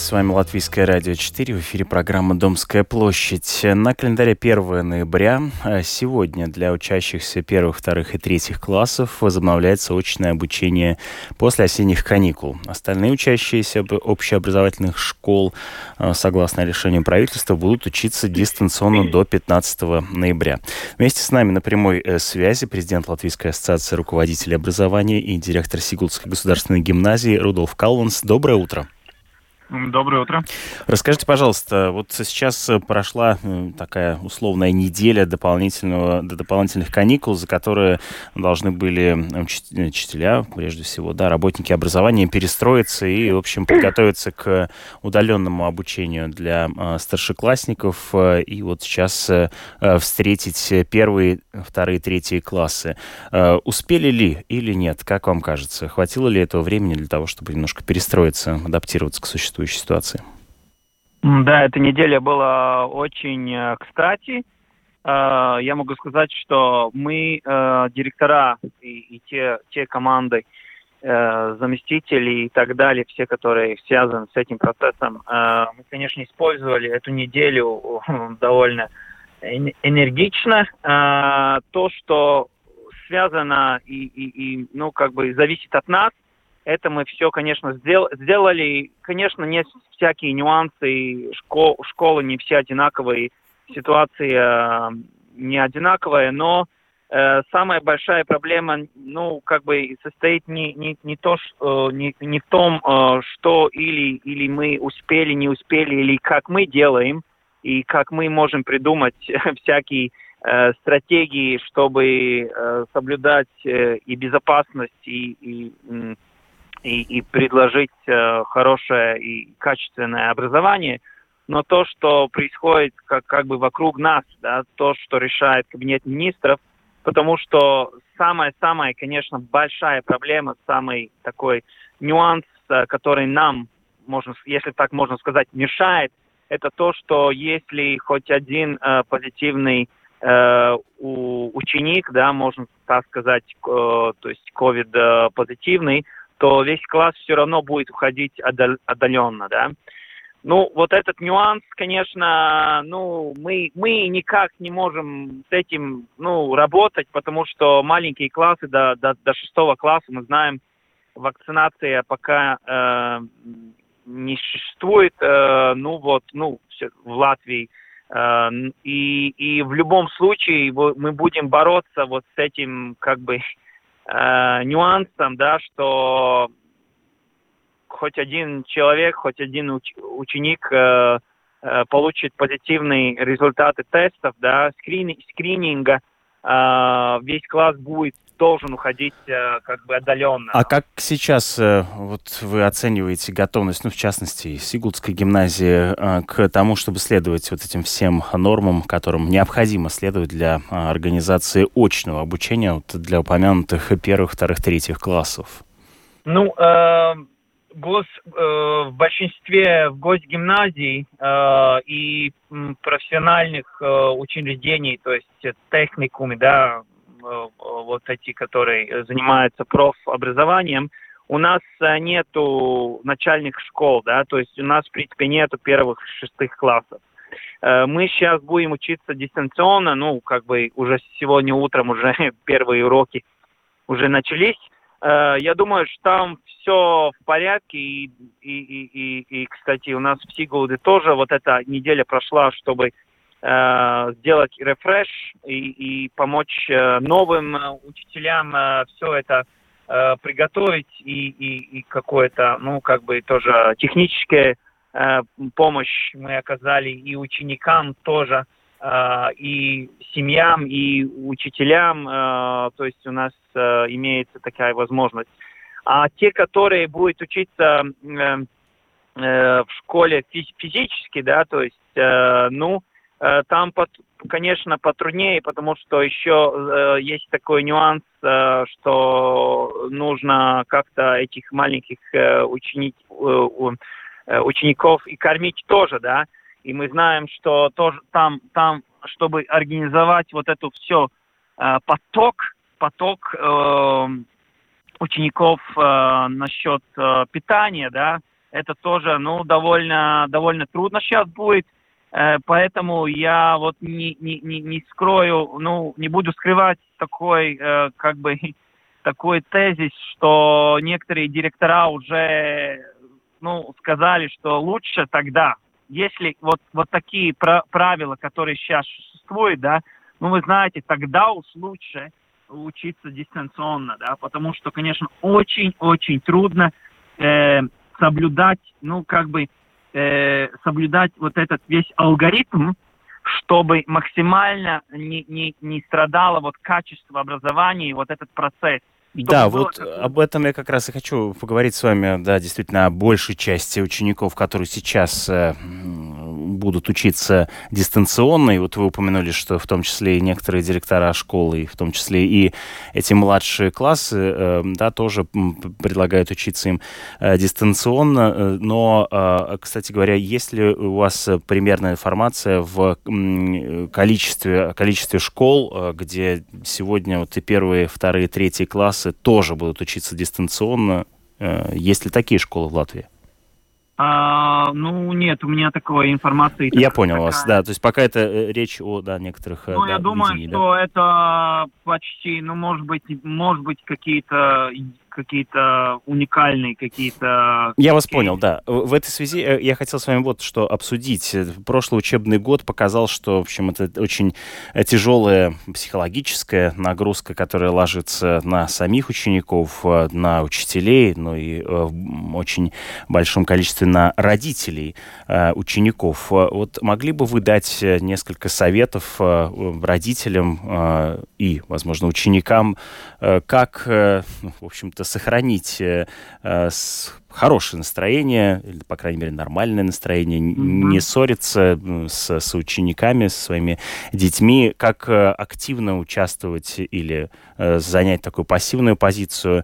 С вами Латвийское радио 4, в эфире программа «Домская площадь». На календаре 1 ноября. Сегодня для учащихся первых, вторых и третьих классов возобновляется очное обучение после осенних каникул. Остальные учащиеся общеобразовательных школ, согласно решению правительства, будут учиться дистанционно до 15 ноября. Вместе с нами на прямой связи президент Латвийской ассоциации руководителей образования и директор Сигултской государственной гимназии Рудольф Калванс. Доброе утро. Доброе утро. Расскажите, пожалуйста, вот сейчас прошла такая условная неделя до дополнительных каникул, за которые должны были учителя, прежде всего, да, работники образования перестроиться и, в общем, подготовиться к удаленному обучению для старшеклассников. И вот сейчас встретить первые, вторые, третьи классы. Успели ли или нет? Как вам кажется? Хватило ли этого времени для того, чтобы немножко перестроиться, адаптироваться к существующей ситуации? Да, эта неделя была очень кстати. Я могу сказать, что мы, директора и те команды, заместители и так далее, все, которые связаны с этим процессом, мы, конечно, использовали эту неделю довольно энергично. То, что связано и зависит от нас, это мы все, конечно, сделали. Конечно, есть всякие нюансы. Школы не все одинаковые, ситуация не одинаковая, но самая большая проблема, состоит не в том, что или мы успели, не успели, или как мы делаем, и как мы можем придумать всякие стратегии, чтобы соблюдать и безопасность, и предложить хорошее и качественное образование, но то, что происходит как бы вокруг нас, да, то, что решает Кабинет министров, потому что самая, конечно, большая проблема, самый такой нюанс, который нам, если так можно сказать, мешает, это то, что если хоть один позитивный ученик, да, можно так сказать, то есть ковид-позитивный, то весь класс все равно будет уходить отдаленно, да. Ну, вот этот нюанс, конечно, мы никак не можем с этим, работать, потому что маленькие классы до 6 класса, мы знаем, вакцинация пока не существует, в Латвии. И в любом случае мы будем бороться вот с этим, нюансом, да, что хоть один человек, хоть один ученик получит позитивные результаты тестов, да, скрининга, весь класс должен уходить отдаленно. А как сейчас вот вы оцениваете готовность, в частности, Сигултской гимназии к тому, чтобы следовать вот этим всем нормам, которым необходимо следовать для организации очного обучения для упомянутых первых, вторых, третьих классов? В большинстве госгимназий и профессиональных учреждений, то есть техникумы, да, вот эти, которые занимаются профобразованием, у нас нету начальных школ, да, то есть у нас, в принципе, нету первых, шестых классов. Мы сейчас будем учиться дистанционно, уже сегодня утром уже первые уроки уже начались. Я думаю, что там все в порядке, и, кстати, у нас в Сигулде тоже вот эта неделя прошла, чтобы сделать рефреш и помочь новым учителям все это приготовить и какое-то, тоже техническая помощь мы оказали и ученикам тоже, и семьям, и учителям, то есть у нас имеется такая возможность. А те, которые будут учиться в школе физически, да, то есть, там, конечно, потруднее, потому что еще есть такой нюанс, что нужно как-то этих маленьких учеников и кормить тоже, да. И мы знаем, что тоже там, чтобы организовать вот эту все поток учеников насчет питания, да, это тоже, ну, довольно трудно сейчас будет. Поэтому я вот не скрою, ну, не буду скрывать такой, как бы, такой тезис, что некоторые директора уже, ну, сказали, что лучше тогда, если вот такие правила, которые сейчас существуют, да, ну, вы знаете, тогда уж лучше учиться дистанционно, да, потому что, конечно, очень-очень трудно соблюдать, ну, как бы, соблюдать вот этот весь алгоритм, чтобы максимально не страдало вот качество образования и вот этот процесс. Да, вот об этом я как раз и хочу поговорить с вами, да, действительно, о большей части учеников, которые сейчас будут учиться дистанционно. И вот вы упомянули, что в том числе и некоторые директора школы, и в том числе и эти младшие классы, да, тоже предлагают учиться им дистанционно. Но, кстати говоря, есть ли у вас примерная информация в количестве школ, где сегодня вот и первые, вторые, третьи классы тоже будут учиться дистанционно? Есть ли такие школы в Латвии? Ну, нет, у меня такой информации. Я понял вас, да. То есть пока это речь о, да, некоторых Ну, я думаю, видений, что да? это почти, ну, может быть какие-то уникальные, какие-то... Я вас понял, да. В этой связи я хотел с вами вот что обсудить. Прошлый учебный год показал, что, в общем, это очень тяжелая психологическая нагрузка, которая ложится на самих учеников, на учителей, ну и в очень большом количестве на родителей учеников. Вот могли бы вы дать несколько советов родителям и, возможно, ученикам, как, в общем-то, сохранить хорошее настроение, или, по крайней мере, нормальное настроение, не ссориться с учениками, со своими детьми, как активно участвовать или занять такую пассивную позицию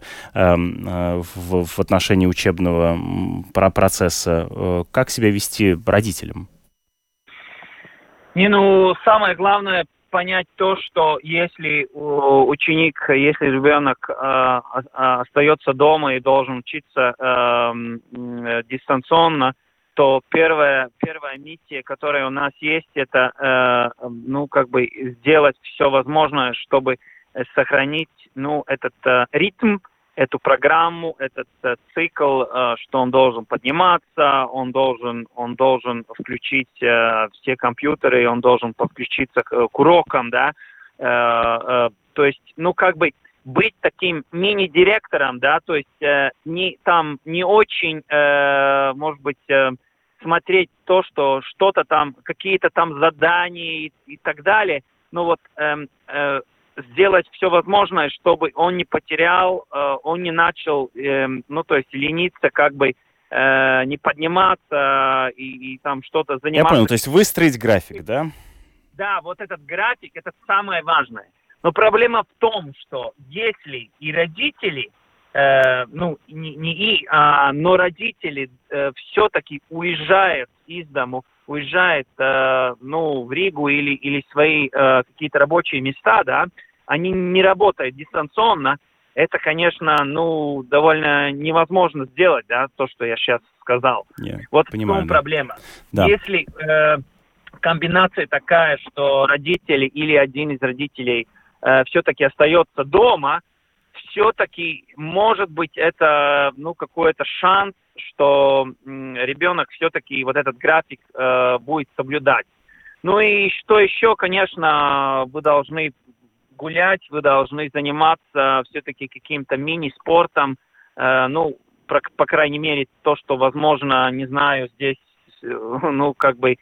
в отношении учебного процесса, как себя вести родителям? Ну, самое главное понять то, что если ученик, если ребенок остается дома и должен учиться дистанционно, то первая миссия, которая у нас есть, это, ну, как бы сделать все возможное, чтобы сохранить, ну, этот ритм, эту программу, этот цикл, что он должен подниматься, он должен включить все компьютеры, он должен подключиться к урокам, да, то есть, ну, как бы быть таким мини-директором, да, то есть не очень, может быть, смотреть то, что что-то там, какие-то там задания и так далее, но вот сделать все возможное, чтобы он не потерял, он не начал, ну, то есть лениться, как бы не подниматься и там что-то заниматься. Я понял, то есть выстроить график, да? Да, вот этот график, это самое важное. Но проблема в том, что если и родители, ну, но родители все-таки уезжают из дому, уезжают, ну, в Ригу или свои какие-то рабочие места, да, они не работают дистанционно, это, конечно, ну, довольно невозможно сделать, да, то, что я сейчас сказал. Вот понимаю, в том проблема. Да. Если комбинация такая, что родители или один из родителей все-таки остается дома, все-таки, может быть, это, ну, какой-то шанс, что ребенок все-таки вот этот график будет соблюдать. Ну и что еще, конечно, вы должны гулять, вы должны заниматься все-таки каким-то мини-спортом, ну, по крайней мере, то, что возможно, не знаю, здесь, ну, как бы,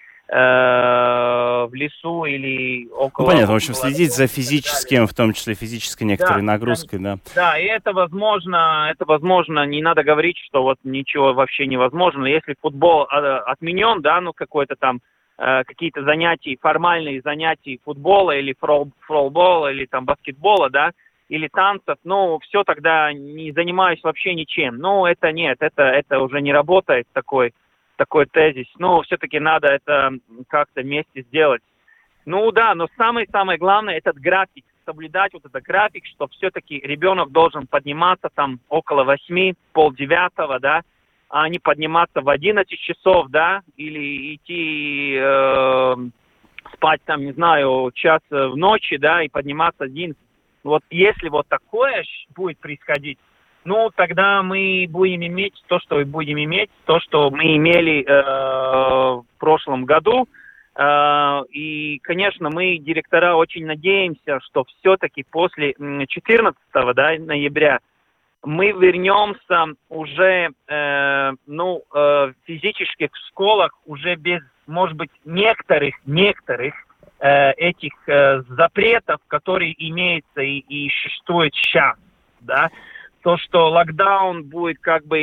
в лесу или около... Ну, понятно, в общем, следить за физическим, в том числе физической некоторой нагрузкой, да. Да, и это возможно, не надо говорить, что вот ничего вообще невозможно. Если футбол отменен, да, ну, какой-то там, какие-то занятия, формальные занятия футбола или фролбола, или там баскетбола, да, или танцев, ну, все, тогда не занимаюсь вообще ничем. Ну, это нет, это уже не работает, такой тезис. Ну, все-таки надо это как-то вместе сделать. Ну да, но самое главное, этот график, соблюдать вот этот график, что все-таки ребенок должен подниматься там около 8, 8:30, да, а не подниматься в 11 часов, да, или идти спать там, не знаю, час в ночи, да, и подниматься 11. Вот если вот такое будет происходить, ну, тогда мы будем иметь то, что будем иметь, то, что мы имели в прошлом году. И, конечно, мы, директора, очень надеемся, что все-таки после 14 ноября мы вернемся уже физически в школах уже без, может быть, некоторых этих запретов, которые имеются и существуют сейчас, да. То, что локдаун будет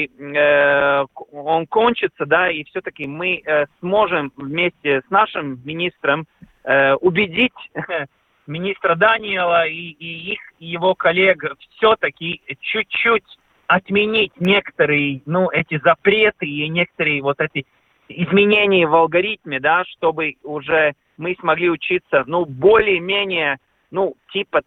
он кончится, да, и все-таки мы сможем вместе с нашим министром убедить министра Даниэла и его коллег все-таки чуть-чуть отменить некоторые, эти запреты и некоторые вот эти изменения в алгоритме, да, чтобы уже мы смогли учиться, более-менее, типа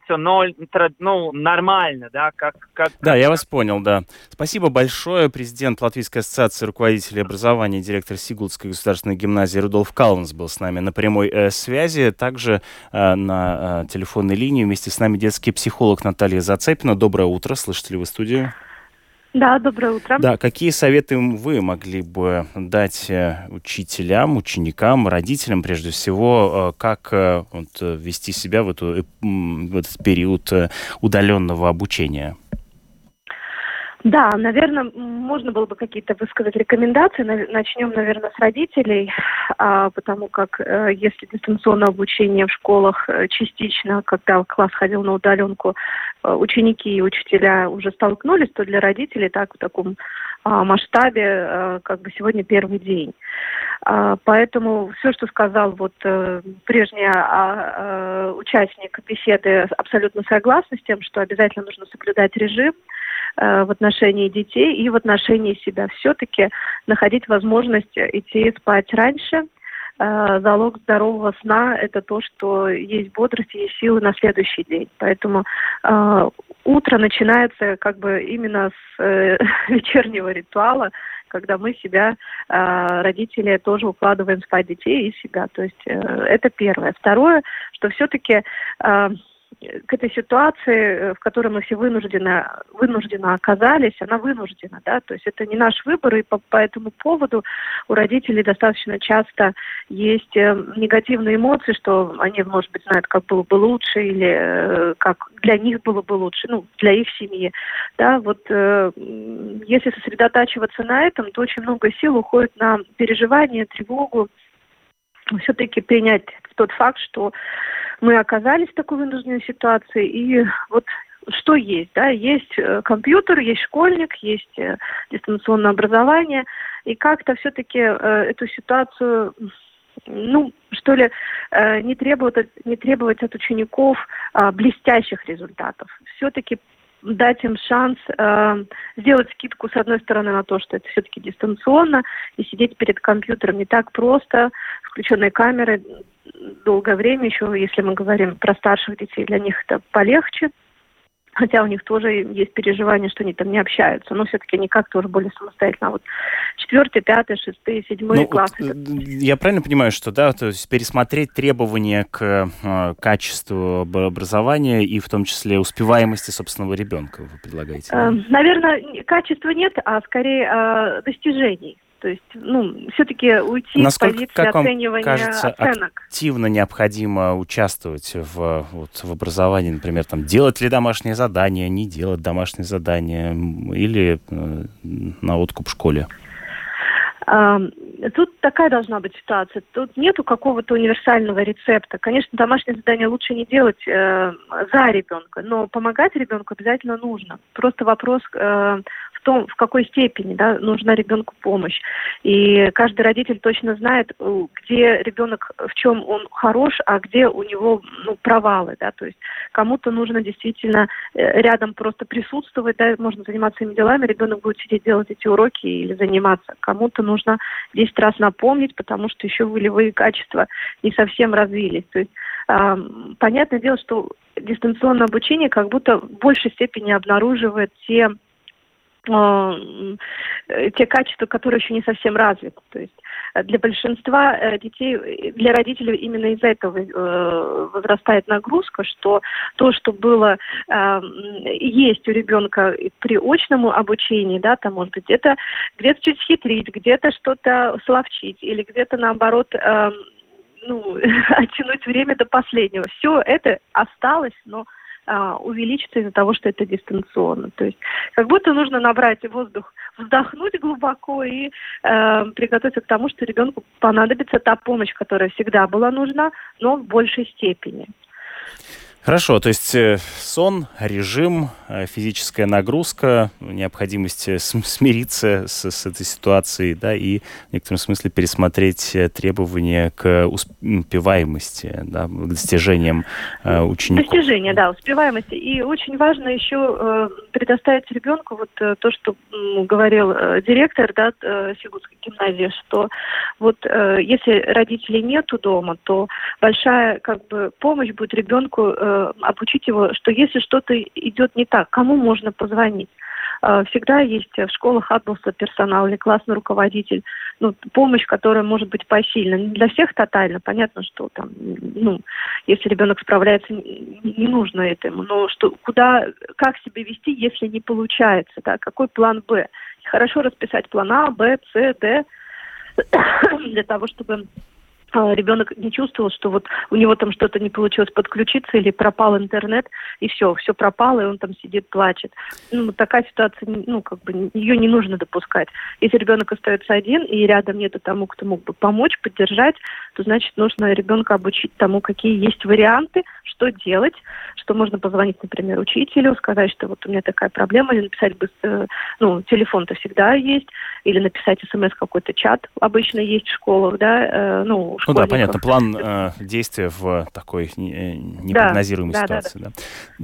нормально, да, как... Да, я вас понял, да. Спасибо большое. Президент Латвийской ассоциации руководителей образования, директор Сигулдской государственной гимназии Рудольф Калнс был с нами на прямой связи. Также на телефонной линии вместе с нами детский психолог Наталья Зацепина. Доброе утро. Слышите ли вы студию? Да, доброе утро. Да, какие советы вы могли бы дать учителям, ученикам, родителям, прежде всего, как вести себя в этот период удаленного обучения? Да, наверное, можно было бы какие-то высказать рекомендации. Начнем, наверное, с родителей, потому как если дистанционное обучение в школах частично, когда класс ходил на удаленку, ученики и учителя уже столкнулись, то для родителей так в таком масштабе сегодня первый день. Поэтому все, что сказал прежний участник беседы, абсолютно согласна с тем, что обязательно нужно соблюдать режим в отношении детей и в отношении себя. Все-таки находить возможность идти спать раньше. Залог здорового сна – это то, что есть бодрость и есть силы на следующий день. Поэтому утро начинается именно с вечернего ритуала, когда мы себя, родители, тоже укладываем спать детей и себя. То есть это первое. Второе, что все-таки к этой ситуации, в которой мы все вынужденно оказались, она вынуждена, да, то есть это не наш выбор, и по этому поводу у родителей достаточно часто есть негативные эмоции, что они, может быть, знают, как было бы лучше, или как для них было бы лучше, для их семьи, да, если сосредотачиваться на этом, то очень много сил уходит на переживание, тревогу, все-таки принять тот факт, что мы оказались в такой вынужденной ситуации, и что есть, да, есть компьютер, есть школьник, есть дистанционное образование, и как-то все-таки эту ситуацию, не требовать от учеников блестящих результатов, все-таки дать им шанс сделать скидку, с одной стороны, на то, что это все-таки дистанционно, и сидеть перед компьютером не так просто, включенные камеры долгое время, еще если мы говорим про старших детей, для них это полегче, хотя у них тоже есть переживание, что они там не общаются, но все-таки они как-то уже более самостоятельно. 4, 5, 6, 7 классы. Я правильно понимаю, что, да, то есть пересмотреть требования к качеству образования и в том числе успеваемости собственного ребенка вы предлагаете? Наверное, качества нет, а скорее достижений. То есть, все-таки уйти с позиции оценивания кажется, оценок. Активно необходимо участвовать в образовании, например, делать ли домашние задания, не делать домашние задания или на откуп в школе? Тут такая должна быть ситуация. Тут нету какого-то универсального рецепта. Конечно, домашнее задание лучше не делать за ребенка, но помогать ребенку обязательно нужно. Просто вопрос в том, в какой степени, да, нужна ребенку помощь. И каждый родитель точно знает, где ребенок, в чем он хорош, а где у него провалы. Да? То есть кому-то нужно действительно рядом просто присутствовать, да, можно заниматься своими делами, ребенок будет сидеть делать эти уроки или заниматься. Кому-то нужно 10 раз напомнить, потому что еще волевые качества не совсем развились. То есть понятное дело, что дистанционное обучение как будто в большей степени обнаруживает те те качества, которые еще не совсем развиты. То есть для большинства детей, для родителей именно из-за этого возрастает нагрузка, что то, что было есть у ребенка при очном обучении, да, там, может быть, где-то чуть хитрить, где-то что-то словчить, или где-то, наоборот, оттянуть время до последнего. Все это осталось, но увеличится из-за того, что это дистанционно. То есть как будто нужно набрать воздух, вздохнуть глубоко и приготовиться к тому, что ребенку понадобится та помощь, которая всегда была нужна, но в большей степени. Хорошо, то есть сон, режим, физическая нагрузка, необходимость смириться с этой ситуацией, да, и в некотором смысле пересмотреть требования к успеваемости, да, к достижениям учеников. Достижения, да, успеваемости. И очень важно еще предоставить ребенку вот то, что говорил директор, да, Сигутской гимназии, что вот если родителей нету дома, то большая помощь будет ребенку обучить его, что если что-то идет не так, кому можно позвонить. Всегда есть в школах отбылся персонал или классный руководитель, помощь, которая может быть посильна. Не для всех тотально, понятно, что там, если ребенок справляется, не нужно этому, но как себя вести, если не получается, да, какой план Б. Хорошо расписать план А, Б, С, Д, для того, чтобы ребенок не чувствовал, что вот у него там что-то не получилось подключиться или пропал интернет, и все пропало, и он там сидит, плачет. Такая ситуация, ее не нужно допускать. Если ребенок остается один, и рядом нету тому, кто мог бы помочь, поддержать, то, значит, нужно ребенка обучить тому, какие есть варианты, что делать, что можно позвонить, например, учителю, сказать, что вот у меня такая проблема, или написать быстро, телефон-то всегда есть, или написать смс, какой-то чат обычно есть в школах, да, да, понятно, план действия в такой непрогнозируемой ситуации. Да.